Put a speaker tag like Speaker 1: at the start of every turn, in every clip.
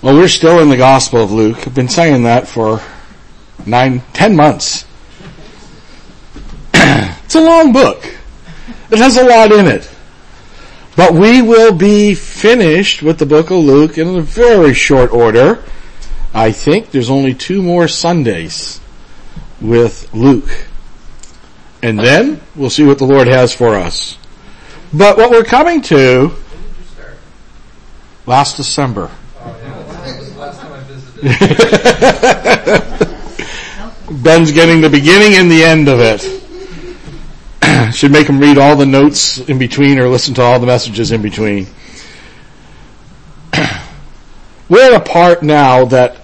Speaker 1: Well, we're still in the Gospel of Luke. I've been saying that for 10 months. It's a long book. It has a lot in it. But we will be finished with the book of Luke in a very short order. I think there's only 2 more Sundays with Luke. And then we'll see what the Lord has for us. But what we're coming to,
Speaker 2: when did you start?
Speaker 1: last December.
Speaker 2: Last time I visited.
Speaker 1: Ben's getting the beginning and the end of it. Should make him read all the notes in between or listen to all the messages in between. We're at a part now that,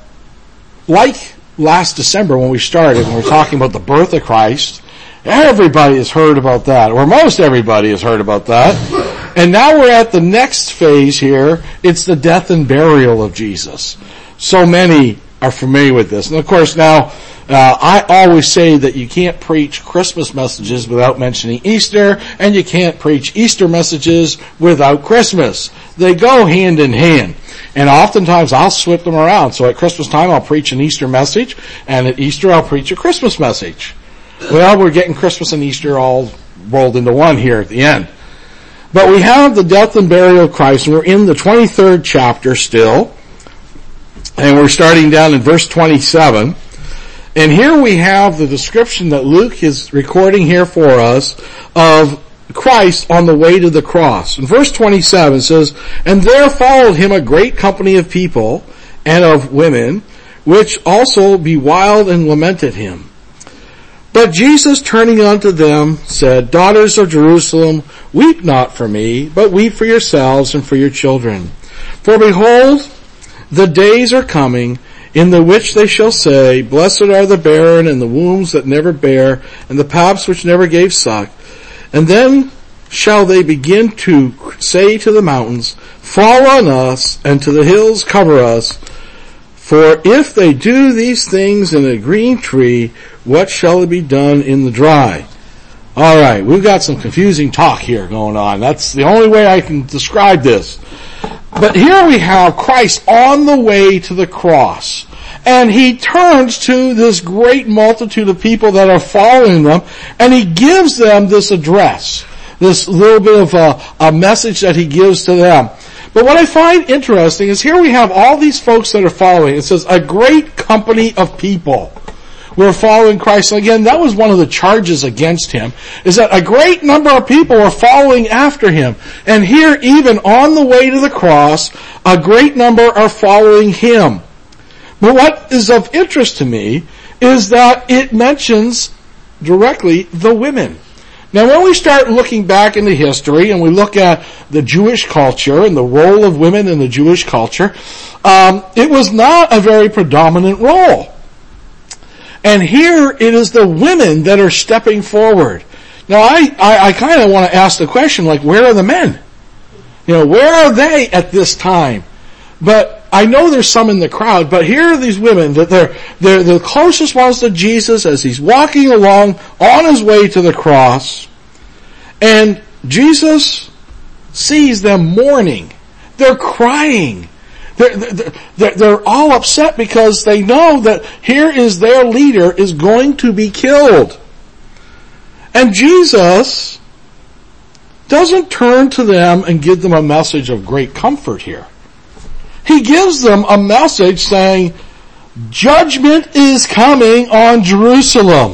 Speaker 1: like last December when we started, when we were talking about the birth of Christ, everybody has heard about that, or most everybody has heard about that. And now we're at the next phase here. It's the death and burial of Jesus. So many are familiar with this. And of course now, I always say that you can't preach Christmas messages without mentioning Easter, and you can't preach Easter messages without Christmas. They go hand in hand. And oftentimes I'll swip them around. So at Christmas time I'll preach an Easter message, and at Easter I'll preach a Christmas message. Well, we're getting Christmas and Easter all rolled into one here at the end. But we have the death and burial of Christ, and we're in the 23rd chapter still. And we're starting down in verse 27. And here we have the description that Luke is recording here for us of Christ on the way to the cross. In verse 27 it says, "And there followed him a great company of people and of women, which also bewailed and lamented him. But Jesus, turning unto them, said, Daughters of Jerusalem, weep not for me, but weep for yourselves and for your children. For behold, the days are coming, in the which they shall say, Blessed are the barren and the wombs that never bare, and the paps which never gave suck. And then shall they begin to say to the mountains, Fall on us, and to the hills cover us. For if they do these things in a green tree, what shall it be done in the dry?" All right, we've got some confusing talk here going on. That's the only way I can describe this. But here we have Christ on the way to the cross. And he turns to this great multitude of people that are following them, and he gives them this address, this little bit of a message that he gives to them. But what I find interesting is here we have all these folks that are following. It says, a great company of people were following Christ. And again, that was one of the charges against him, is that a great number of people were following after him. And here, even on the way to the cross, a great number are following him. But what is of interest to me is that it mentions directly the women. Now, when we start looking back into history and we look at the Jewish culture and the role of women in the Jewish culture, it was not a very predominant role. And here it is the women that are stepping forward. Now, I kind of want to ask the question, like, where are the men? Where are they at this time? But I know there's some in the crowd, but here are these women that they're the closest ones to Jesus as he's walking along on his way to the cross. And Jesus sees them mourning. They're crying. They're all upset because they know that here is their leader is going to be killed. And Jesus doesn't turn to them and give them a message of great comfort here. He gives them a message saying, judgment is coming on Jerusalem.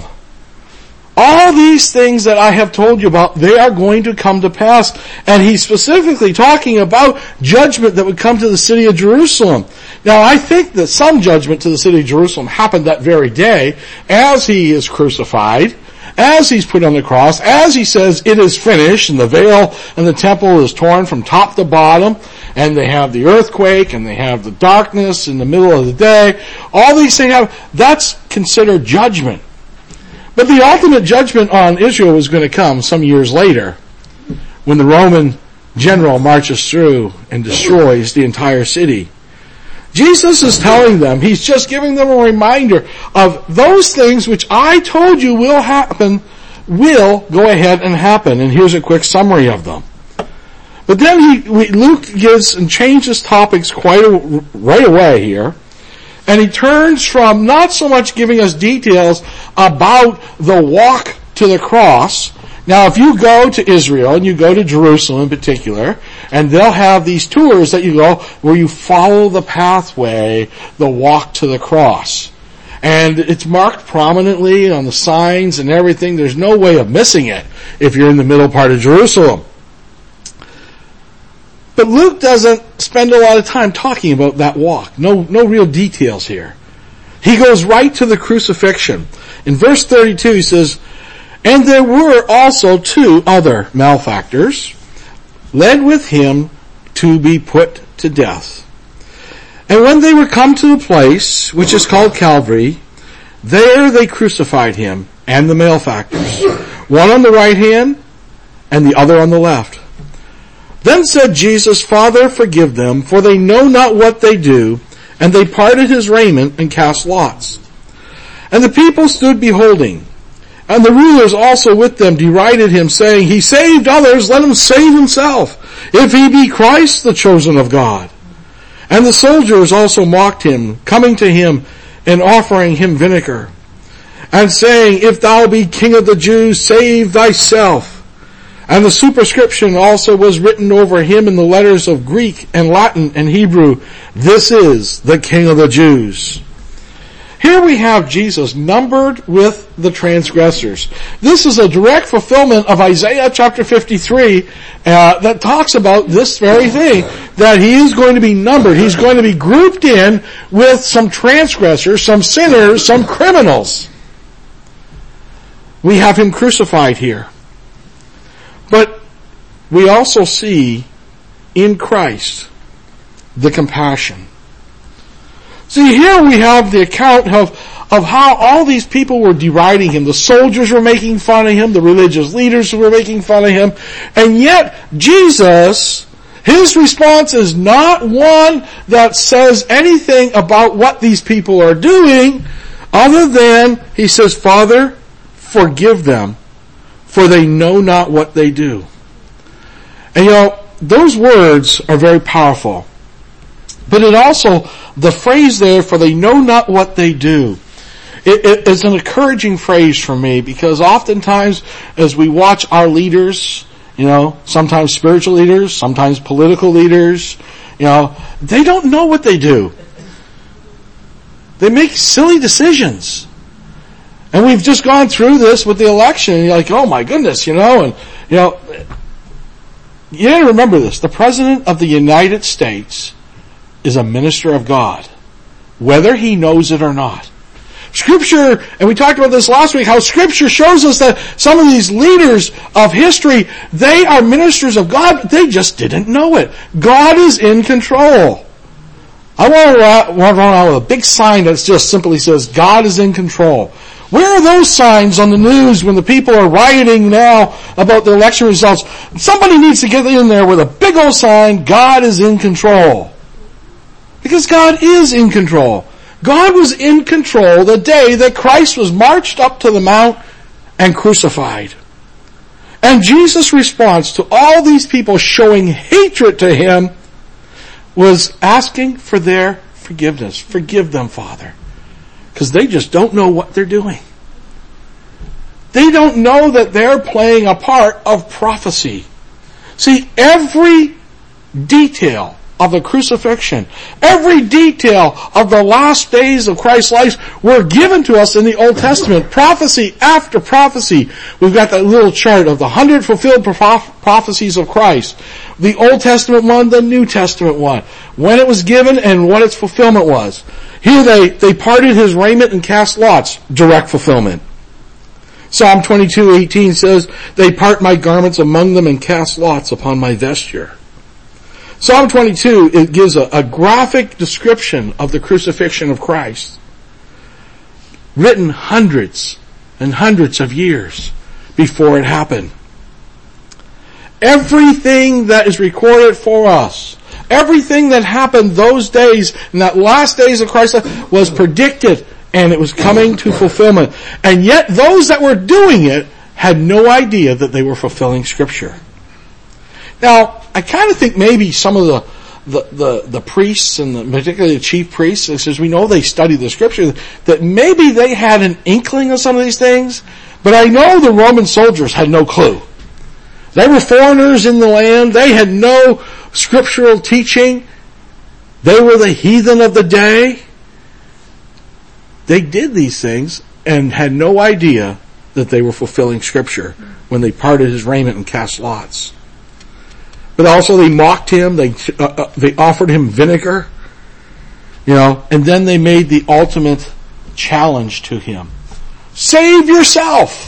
Speaker 1: All these things that I have told you about, they are going to come to pass. And he's specifically talking about judgment that would come to the city of Jerusalem. Now, I think that some judgment to the city of Jerusalem happened that very day as he is crucified, as he's put on the cross, as he says, it is finished, and the veil and the temple is torn from top to bottom, and they have the earthquake, and they have the darkness in the middle of the day. All these things happen. That's considered judgment. But the ultimate judgment on Israel was going to come some years later, when the Roman general marches through and destroys the entire city. Jesus is telling them, he's just giving them a reminder of those things which I told you will happen, will go ahead and happen. And here's a quick summary of them. But then Luke gives and changes topics right away here. And he turns from not so much giving us details about the walk to the cross. Now, if you go to Israel, and you go to Jerusalem in particular, and they'll have these tours that you go where you follow the pathway, the walk to the cross. And it's marked prominently on the signs and everything. There's no way of missing it if you're in the middle part of Jerusalem. But Luke doesn't spend a lot of time talking about that walk. No real details here. He goes right to the crucifixion. In verse 32 he says, "And there were also 2 other malefactors, led with him to be put to death. And when they were come to the place, which is called Calvary, there they crucified him and the malefactors, one on the right hand and the other on the left. Then said Jesus, Father, forgive them, for they know not what they do. And they parted his raiment and cast lots. And the people stood beholding. And the rulers also with them derided him, saying, He saved others, let him save himself, if he be Christ, the chosen of God. And the soldiers also mocked him, coming to him and offering him vinegar, and saying, If thou be King of the Jews, save thyself. And the superscription also was written over him in the letters of Greek and Latin and Hebrew, This is the King of the Jews. Here we have Jesus numbered with the transgressors. This is a direct fulfillment of Isaiah chapter 53 that talks about this very thing, that he is going to be numbered. He's going to be grouped in with some transgressors, some sinners, some criminals. We have him crucified here. But we also see in Christ the compassion. See, here we have the account of how all these people were deriding him. The soldiers were making fun of him. The religious leaders were making fun of him. And yet, Jesus, his response is not one that says anything about what these people are doing, other than he says, Father, forgive them, for they know not what they do. And those words are very powerful. But it also, the phrase there, for they know not what they do, it is an encouraging phrase for me, because oftentimes as we watch our leaders, sometimes spiritual leaders, sometimes political leaders, they don't know what they do. They make silly decisions. And we've just gone through this with the election, and you're like, oh my goodness, you gotta remember this. The President of the United States is a minister of God, whether he knows it or not. Scripture, and we talked about this last week, how Scripture shows us that some of these leaders of history, they are ministers of God, but they just didn't know it. God is in control. I want to run around with a big sign that just simply says, God is in control. Where are those signs on the news when the people are rioting now about the election results? Somebody needs to get in there with a big old sign, God is in control. Because God is in control. God was in control the day that Christ was marched up to the mount and crucified. And Jesus' response to all these people showing hatred to him was asking for their forgiveness. Forgive them, Father. Because they just don't know what they're doing. They don't know that they're playing a part of prophecy. See, every detail of the crucifixion, every detail of the last days of Christ's life were given to us in the Old Testament. Prophecy after prophecy. We've got that little chart of the 100 fulfilled prophecies of Christ. The Old Testament one, the New Testament one. When it was given and what its fulfillment was. Here they parted his raiment and cast lots. Direct fulfillment. Psalm 22:18 says, They part my garments among them and cast lots upon my vesture. Psalm 22, it gives a graphic description of the crucifixion of Christ. Written hundreds and hundreds of years before it happened. Everything that is recorded for us, everything that happened those days, in that last days of Christ's life, was predicted, and it was coming to fulfillment. And yet those that were doing it had no idea that they were fulfilling Scripture. Now, I kind of think maybe some of the priests, and particularly the chief priests, as we know they study the scripture, that maybe they had an inkling of some of these things, but I know the Roman soldiers had no clue. They were foreigners in the land. They had no scriptural teaching. They were the heathen of the day. They did these things and had no idea that they were fulfilling scripture when they parted his raiment and cast lots. But also they mocked him. They offered him vinegar, and then they made the ultimate challenge to him. Save yourself.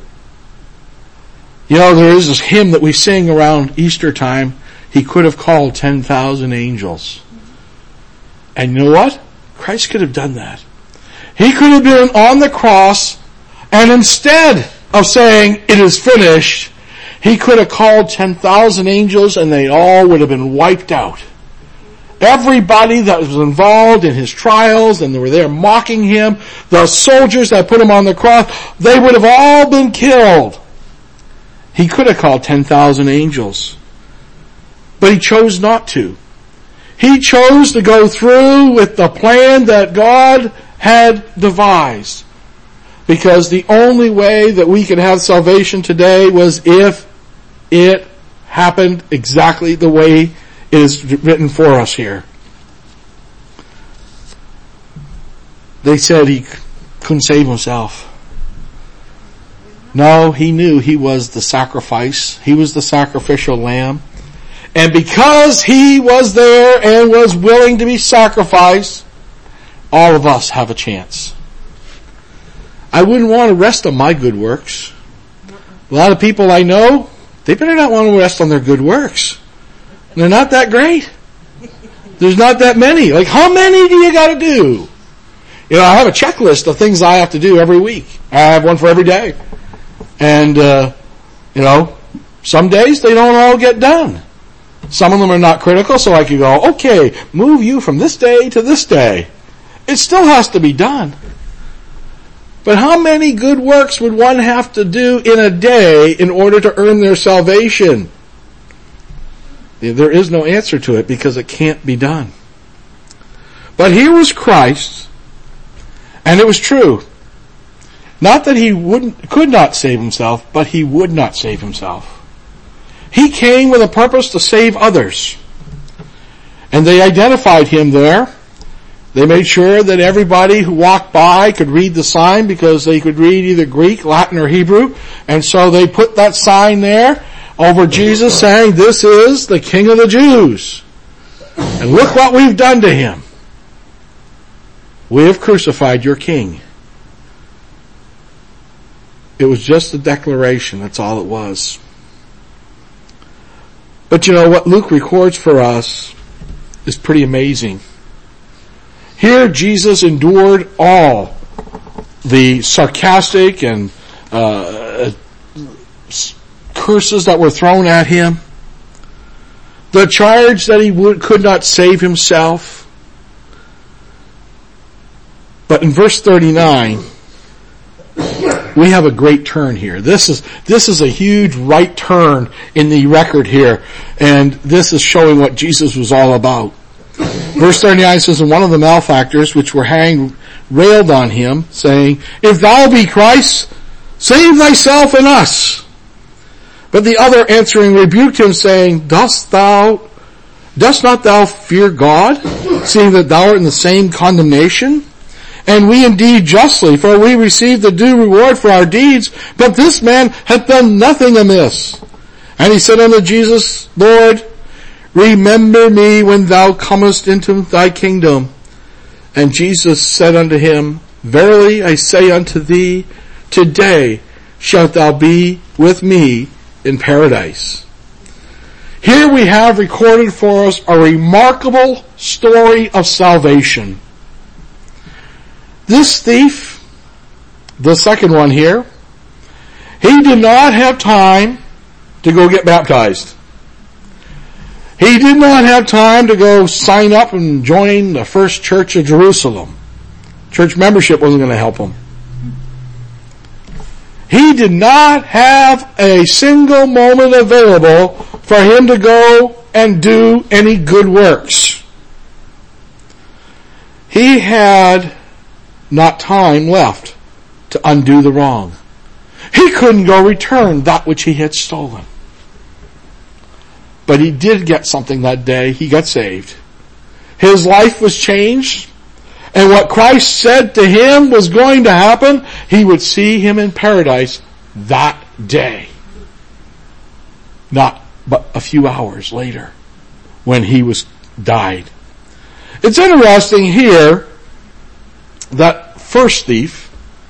Speaker 1: There is this hymn that we sing around Easter time. He could have called 10,000 angels. And you know what? Christ could have done that. He could have been on the cross, and instead of saying, it is finished, he could have called 10,000 angels and they all would have been wiped out. Everybody that was involved in his trials and they were there mocking him, the soldiers that put him on the cross, they would have all been killed. He could have called 10,000 angels. But he chose not to. He chose to go through with the plan that God had devised. Because the only way that we could have salvation today was if it happened exactly the way it is written for us here. They said he couldn't save himself. No, he knew he was the sacrifice. He was the sacrificial lamb. And because he was there and was willing to be sacrificed, all of us have a chance. I wouldn't want to rest on my good works. A lot of people I know, they better not want to rest on their good works. They're not that great. There's not that many. Like, how many do you got to do? I have a checklist of things I have to do every week. I have one for every day. And, some days they don't all get done. Some of them are not critical, so I can go, okay, move you from this day to this day. It still has to be done. But how many good works would one have to do in a day in order to earn their salvation? There is no answer to it because it can't be done. But here was Christ, and it was true. Not that he could not save himself, but he would not save himself. He came with a purpose to save others. And they identified him there. They made sure that everybody who walked by could read the sign because they could read either Greek, Latin, or Hebrew. And so they put that sign there over Jesus saying, this is the King of the Jews. And look what we've done to him. We have crucified your king. It was just a declaration. That's all it was. But what Luke records for us is pretty amazing. Here Jesus endured all the sarcastic and curses that were thrown at him. The charge that he could not save himself. But in verse 39, we have a great turn here. This is a huge right turn in the record here, and this is showing what Jesus was all about. Verse 39 says, and one of the malefactors which were hanged railed on him, saying, if thou be Christ, save thyself and us. But the other answering rebuked him, saying, dost not thou fear God, seeing that thou art in the same condemnation? And we indeed justly, for we receive the due reward for our deeds, but this man hath done nothing amiss. And he said unto Jesus, Lord, remember me when thou comest into thy kingdom. And Jesus said unto him, verily I say unto thee, today shalt thou be with me in paradise. Here we have recorded for us a remarkable story of salvation. This thief, the second one here, he did not have time to go get baptized. He did not have time to go sign up and join the First Church of Jerusalem. Church membership wasn't going to help him. He did not have a single moment available for him to go and do any good works. He had not time left to undo the wrong. He couldn't go return that which he had stolen. But he did get something that day. He got saved. His life was changed. And what Christ said to him was going to happen, he would see him in paradise that day. Not but a few hours later when he died. It's interesting here that first thief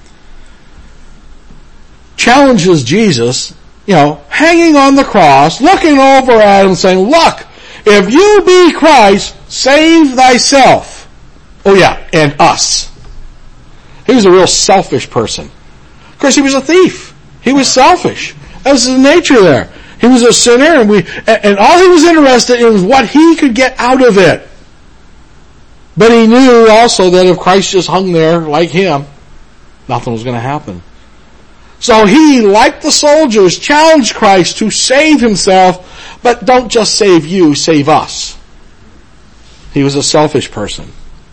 Speaker 1: challenges Jesus, hanging on the cross, looking over at him saying, look, if you be Christ, save thyself. Oh yeah, and us. He was a real selfish person. Of course, he was a thief. He was selfish. That was his nature there. He was a sinner, and all he was interested in was what he could get out of it. But he knew also that if Christ just hung there like him, nothing was going to happen. So he, like the soldiers, challenged Christ to save himself, but don't just save you, save us. He was a selfish person.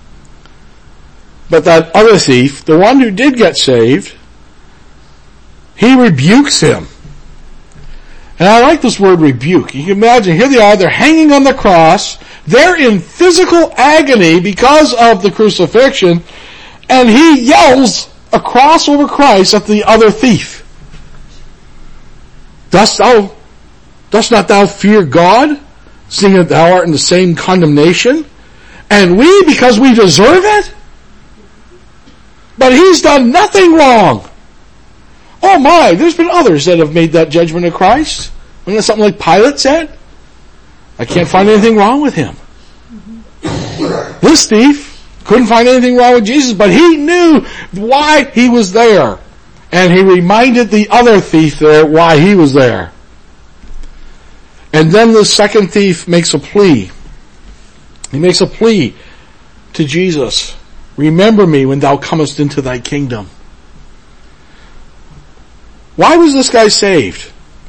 Speaker 1: But that other thief, the one who did get saved, he rebukes him. And I like this word rebuke. You can imagine, here they are, they're hanging on the cross, they're in physical agony because of the crucifixion, and he yells across over Christ at the other thief. Dost not thou fear God, seeing that thou art in the same condemnation? And we, because we deserve it? But he's done nothing wrong. Oh my, there's been others that have made that judgment of Christ. Wasn't that something like Pilate said? I can't find anything wrong with him. This thief couldn't find anything wrong with Jesus, but he knew why he was there. And he reminded the other thief there why he was there. And then the second thief makes a plea. He makes a plea to Jesus. Remember me when thou comest into thy kingdom. Why was this guy saved?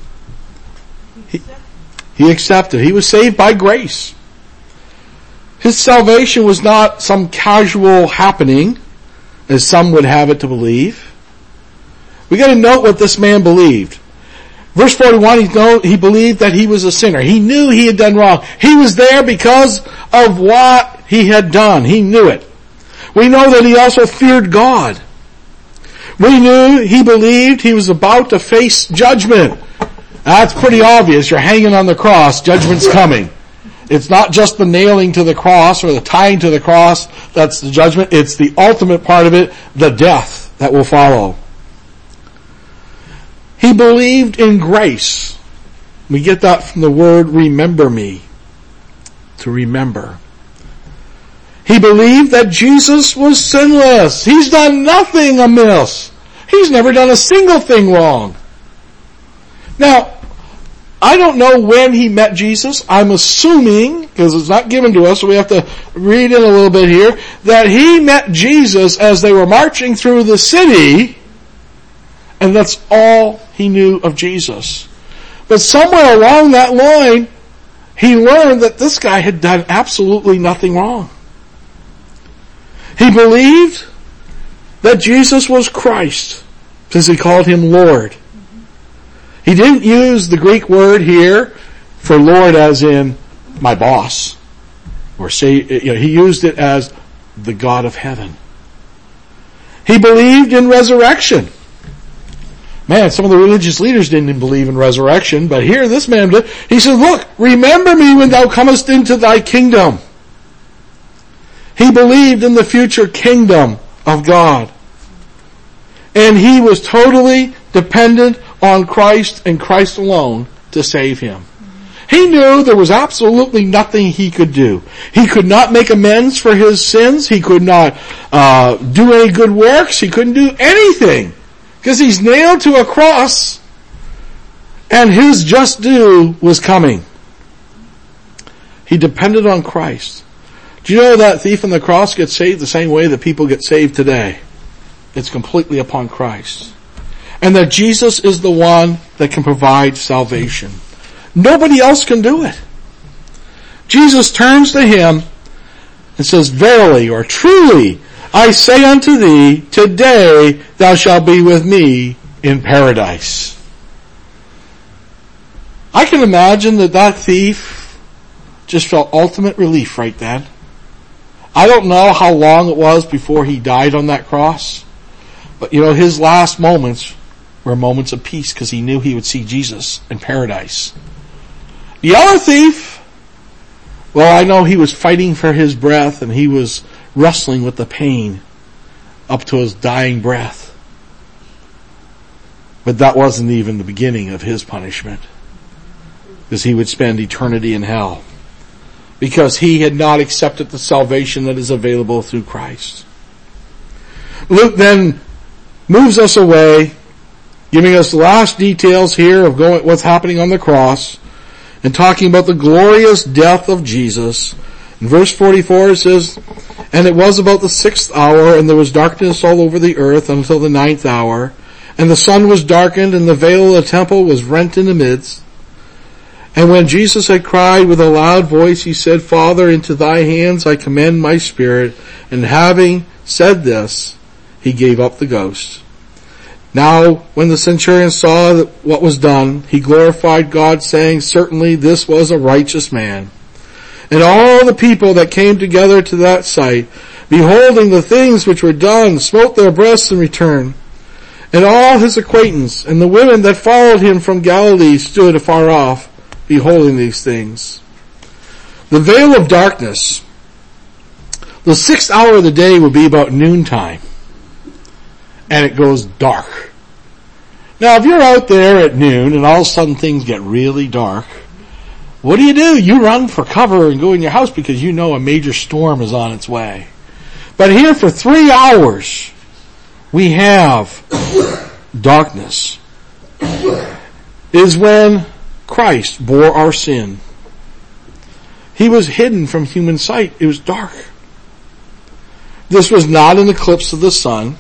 Speaker 1: He accepted. He was saved by grace. His salvation was not some casual happening, as some would have it to believe. We got to note what this man believed. Verse 41, he believed that he was a sinner. He knew he had done wrong. He was there because of what he had done. He knew it. We know that he also feared God. We knew he believed he was about to face judgment. That's pretty obvious. You're hanging on the cross. Judgment's coming. It's not just the nailing to the cross or the tying to the cross that's the judgment. It's the ultimate part of it, the death that will follow. He believed in grace. We get that from the word remember me. To remember. He believed that Jesus was sinless. He's done nothing amiss. He's never done a single thing wrong. Now, I don't know when he met Jesus. I'm assuming, because it's not given to us, so we have to read in a little bit here, that he met Jesus as they were marching through the city, and that's all he knew of Jesus. But somewhere along that line, he learned that this guy had done absolutely nothing wrong. He believed that Jesus was Christ, because he called him Lord. He didn't use the Greek word here for Lord as in my boss, or say, he used it as the God of heaven. He believed in resurrection. Man, some of the religious leaders didn't believe in resurrection, but here this man did. He said, look, remember me when thou comest into thy kingdom. He believed in the future kingdom of God. And he was totally dependent on Christ and Christ alone to save him. He knew there was absolutely nothing he could do. He could not make amends for his sins. He could not do any good works. He couldn't do anything. Because he's nailed to a cross and his just due was coming. He depended on Christ. Do you know that thief on the cross gets saved the same way that people get saved today? It's completely upon Christ. And that Jesus is the one that can provide salvation. Nobody else can do it. Jesus turns to him and says, "Verily," or "Truly, I say unto thee, today thou shalt be with me in paradise." I can imagine that thief just felt ultimate relief right then. I don't know how long it was before he died on that cross, but his last moments were moments of peace because he knew he would see Jesus in paradise. The other thief, well, I know he was fighting for his breath and he was wrestling with the pain up to his dying breath. But that wasn't even the beginning of his punishment, because he would spend eternity in hell, because he had not accepted the salvation that is available through Christ. Luke then moves us away, giving us the last details here of what's happening on the cross, and talking about the glorious death of Jesus. In verse 44 it says, "And it was about the 6th hour, and there was darkness all over the earth until the 9th hour. And the sun was darkened, and the veil of the temple was rent in the midst. And when Jesus had cried with a loud voice, he said, Father, into thy hands I commend my spirit. And having said this, he gave up the ghost. Now, when the centurion saw what was done, he glorified God, saying, Certainly this was a righteous man. And all the people that came together to that sight, beholding the things which were done, smote their breasts in return. And all his acquaintance and the women that followed him from Galilee stood afar off, beholding these things. The veil of darkness. The 6th hour of the day would be about noontime. And it goes dark. Now, if you're out there at noon and all of a sudden things get really dark, what do? You run for cover and go in your house because you know a major storm is on its way. But here for 3 hours, we have darkness. Is when Christ bore our sin. He was hidden from human sight. It was dark. This was not an eclipse of the sun,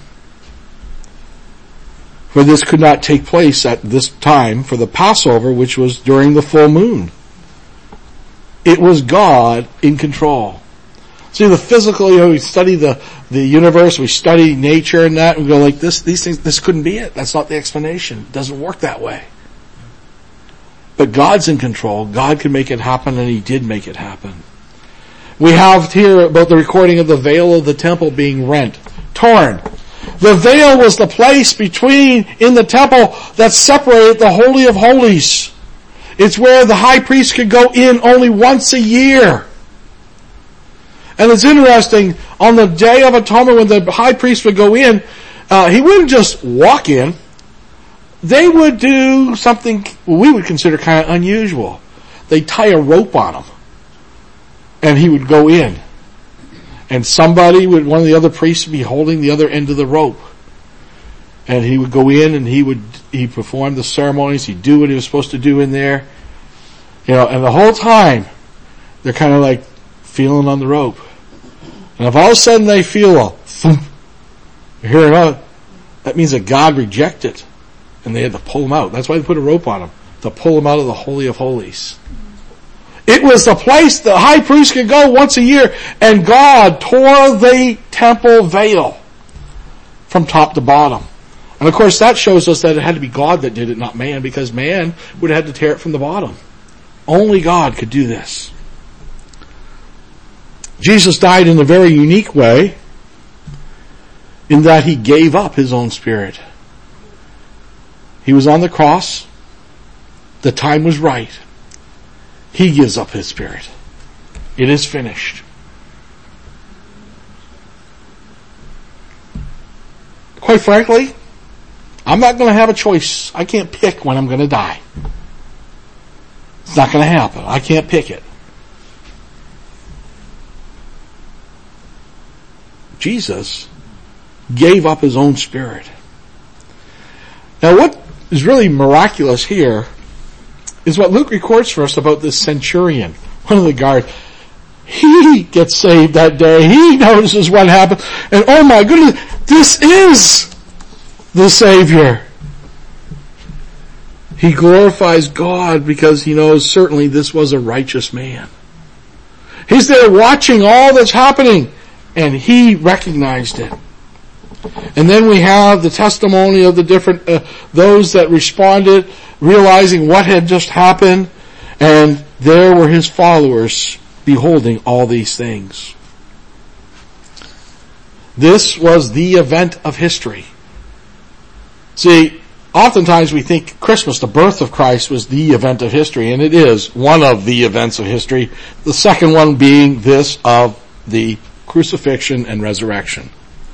Speaker 1: for this could not take place at this time for the Passover, which was during the full moon. It was God in control. See, the physical, we study the universe, we study nature and that, and we go like these things, this couldn't be it. That's not the explanation. It doesn't work that way. But God's in control. God can make it happen, and He did make it happen. We have here about the recording of the veil of the temple being rent, torn. The veil was the place in the temple that separated the Holy of Holies. It's where the high priest could go in only once a year. And it's interesting, on the Day of Atonement when the high priest would go in, he wouldn't just walk in. They would do something we would consider kind of unusual. They'd tie a rope on him. And he would go in. And one of the other priests would be holding the other end of the rope. And he would go in and he performed the ceremonies. He'd do what he was supposed to do in there. And the whole time, they're kind of like feeling on the rope. And if all of a sudden they feel a thump, you hear it out, that means that God rejected it. And they had to pull him out. That's why they put a rope on him, to pull him out of the Holy of Holies. It was the place the high priest could go once a year, and God tore the temple veil from top to bottom. And of course that shows us that it had to be God that did it, not man, because man would have had to tear it from the bottom. Only God could do this. Jesus died in a very unique way, in that He gave up His own Spirit. He was on the cross. The time was right. He gives up His Spirit. It is finished. Quite frankly, I'm not going to have a choice. I can't pick when I'm going to die. It's not going to happen. I can't pick it. Jesus gave up His own Spirit. Now what is really miraculous here is what Luke records for us about this centurion, one of the guards. He gets saved that day. He notices what happened. And oh my goodness, this is the Savior. He glorifies God because he knows certainly this was a righteous man. He's there watching all that's happening, and he recognized it. And then we have the testimony of the different, those that responded, realizing what had just happened, and there were his followers beholding all these things. This was the event of history. See, oftentimes we think Christmas, the birth of Christ, was the event of history, and it is one of the events of history. The second one being this of the crucifixion and resurrection.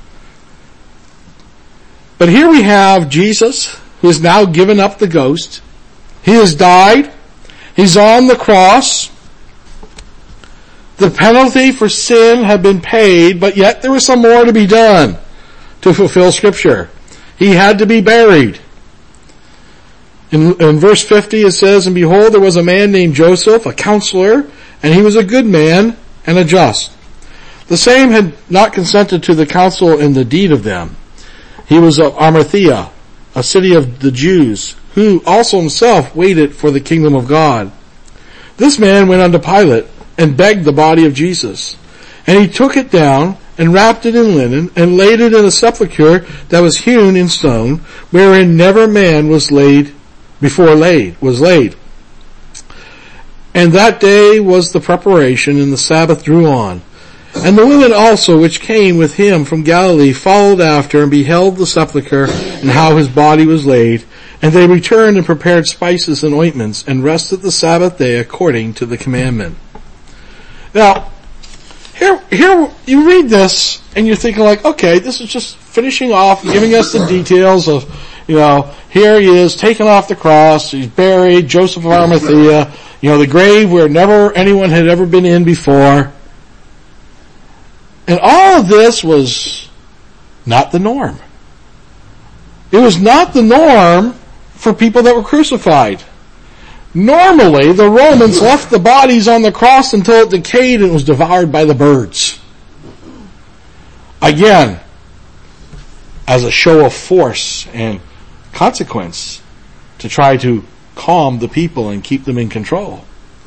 Speaker 1: But here we have Jesus, who has now given up the ghost. He has died. He's on the cross. The penalty for sin had been paid, but yet there was some more to be done to fulfill Scripture. He had to be buried. In verse 50 it says, "And behold, there was a man named Joseph, a counselor, and he was a good man and a just. The same had not consented to the counsel in the deed of them. He was of Arimathea, a city of the Jews, who also himself waited for the kingdom of God. This man went unto Pilate and begged the body of Jesus. And he took it down and wrapped it in linen and laid it in a sepulchre that was hewn in stone, wherein never man was laid. And that day was the preparation, and the Sabbath drew on. And the women also which came with him from Galilee followed after and beheld the sepulchre and how his body was laid. And they returned and prepared spices and ointments and rested the Sabbath day according to the commandment." Now, here you read this and you're thinking like, okay, this is just finishing off, giving us the details of, here he is taken off the cross, he's buried, Joseph of Arimathea, the grave where never anyone had ever been in before. And all of this was not the norm. It was not the norm for people that were crucified. Normally, the Romans left the bodies on the cross until it decayed and was devoured by the birds. Again, as a show of force and consequence to try to calm the people and keep them in control.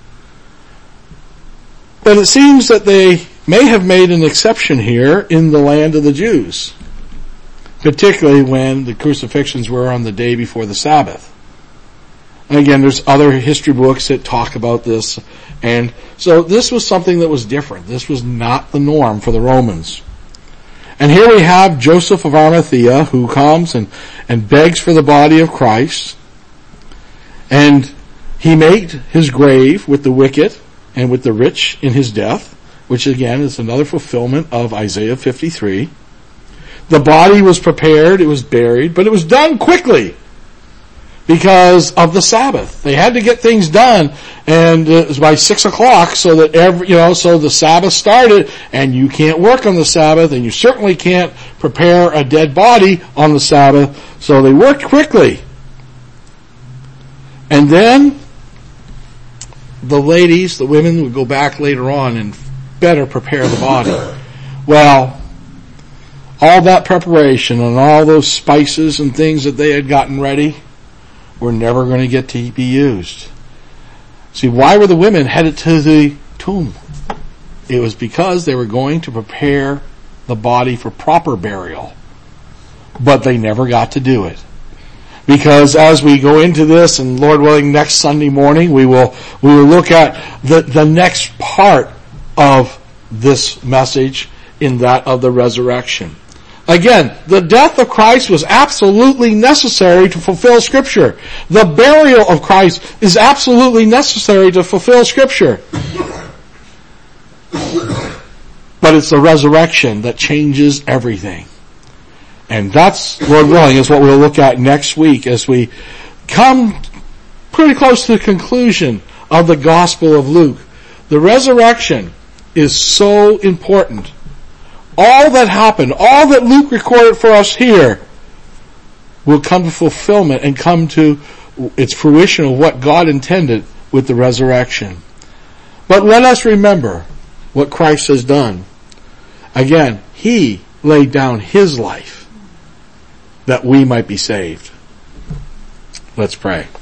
Speaker 1: But it seems that they may have made an exception here in the land of the Jews, particularly when the crucifixions were on the day before the Sabbath. And again, there's other history books that talk about this, and so this was something that was different. This was not the norm for the Romans. And here we have Joseph of Arimathea, who comes and begs for the body of Christ, and he made his grave with the wicked and with the rich in his death, which again is another fulfillment of Isaiah 53. The body was prepared, it was buried, but it was done quickly because of the Sabbath. They had to get things done, and it was by 6 o'clock so that so the Sabbath started, and you can't work on the Sabbath, and you certainly can't prepare a dead body on the Sabbath, so they worked quickly. And then the ladies, the women, would go back later on and better prepare the body. Well, all that preparation and all those spices and things that they had gotten ready were never going to get to be used. See, why were the women headed to the tomb? It was because they were going to prepare the body for proper burial. But they never got to do it. Because as we go into this, and Lord willing, next Sunday morning, we will look at the next part of this message in that of the resurrection. Again, the death of Christ was absolutely necessary to fulfill Scripture. The burial of Christ is absolutely necessary to fulfill Scripture. But it's the resurrection that changes everything. And that's, Lord willing, is what we'll look at next week as we come pretty close to the conclusion of the Gospel of Luke. The resurrection is so important. All that happened, all that Luke recorded for us here, will come to fulfillment and come to its fruition of what God intended with the resurrection. But let us remember what Christ has done. Again, He laid down His life that we might be saved. Let's pray.